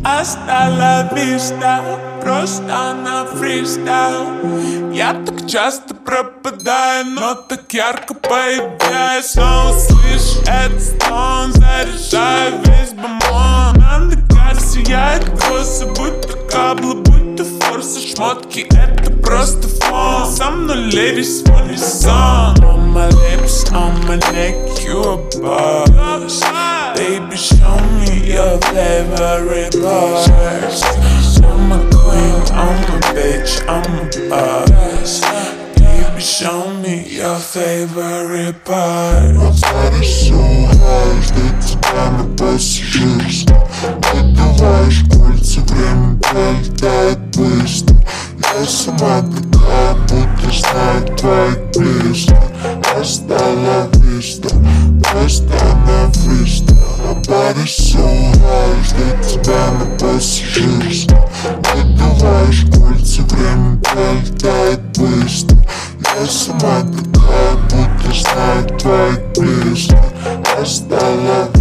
Hasta la vista, просто на фристайл. Я так часто пропадаю, но так ярко появляюсь. Снова слышу этот стон, заряжаю весь бомон. Андегар сияет косы, будто каблы, будто форсы. Шмотки это просто фон. Со мной левис, он сон. On my lips, on my neck, you a boss. Baby, show me your favorite part. I'm a queen, I'm a bitch, I'm a boss. Baby, show me your favorite part. My body's so high, что тебя на пассажирском. Надеваешь кольца, время пролетает быстро. Я сама такая, будто знаю твои песни. Hasta la vista, просто на фристайл. My body's so high, что тебя на пассажирском. Надеваешь кольца, время пролетает быстро. Я сама такая, будто знаю твои песни. Hasta la